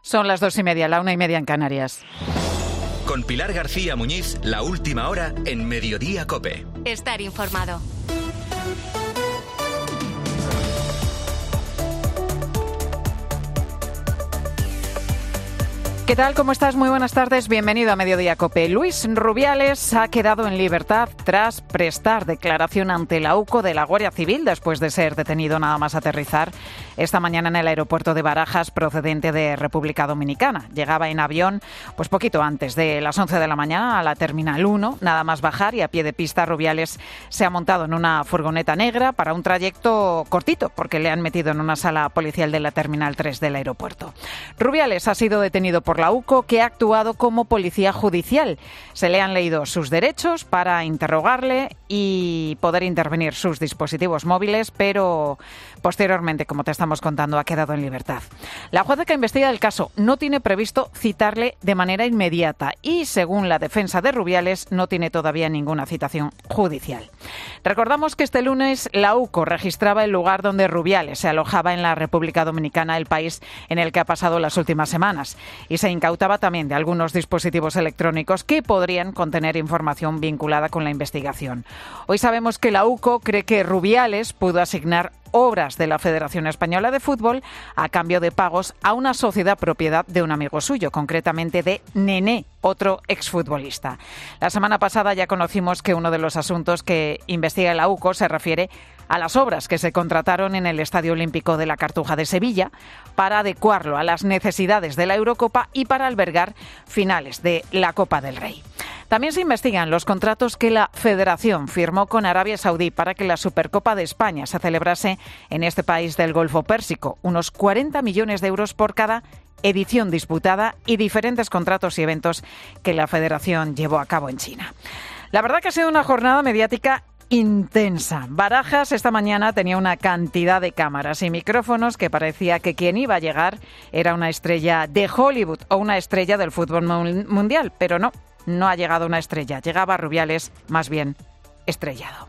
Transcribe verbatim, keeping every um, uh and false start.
Son las dos y media, la una y media en Canarias. Con Pilar García Muñiz, la última hora en Mediodía COPE. Estar informado. ¿Qué tal? ¿Cómo estás? Muy buenas tardes. Bienvenido a Mediodía COPE. Luis Rubiales ha quedado en libertad tras prestar declaración ante la U C O de la Guardia Civil después de ser detenido nada más aterrizar esta mañana en el aeropuerto de Barajas procedente de República Dominicana. Llegaba en avión pues poquito antes de las once de la mañana a la Terminal uno. Nada más bajar y a pie de pista Rubiales se ha montado en una furgoneta negra para un trayecto cortito porque le han metido en una sala policial de la Terminal tres del aeropuerto. Rubiales ha sido detenido por la U C O, que ha actuado como policía judicial. Se le han leído sus derechos para interrogarle y poder intervenir sus dispositivos móviles, pero posteriormente, como te estamos contando, ha quedado en libertad. La jueza que investiga el caso no tiene previsto citarle de manera inmediata y, según la defensa de Rubiales, no tiene todavía ninguna citación judicial. Recordamos que este lunes la U C O registraba el lugar donde Rubiales se alojaba en la República Dominicana, el país en el que ha pasado las últimas semanas, y se incautaba también de algunos dispositivos electrónicos que podrían contener información vinculada con la investigación. Hoy sabemos que la U C O cree que Rubiales pudo asignar obras de la Federación Española de Fútbol a cambio de pagos a una sociedad propiedad de un amigo suyo, concretamente de Nené, otro exfutbolista. La semana pasada ya conocimos que uno de los asuntos que investiga la U C O se refiere a las obras que se contrataron en el Estadio Olímpico de la Cartuja de Sevilla para adecuarlo a las necesidades de la Eurocopa y para albergar finales de la Copa del Rey. También se investigan los contratos que la Federación firmó con Arabia Saudí para que la Supercopa de España se celebrase en este país del Golfo Pérsico, unos cuarenta millones de euros por cada edición disputada y diferentes contratos y eventos que la Federación llevó a cabo en China. La verdad que ha sido una jornada mediática intensa. Barajas esta mañana tenía una cantidad de cámaras y micrófonos que parecía que quien iba a llegar era una estrella de Hollywood o una estrella del fútbol mundial, pero no, no ha llegado una estrella. Llegaba Rubiales más bien estrellado.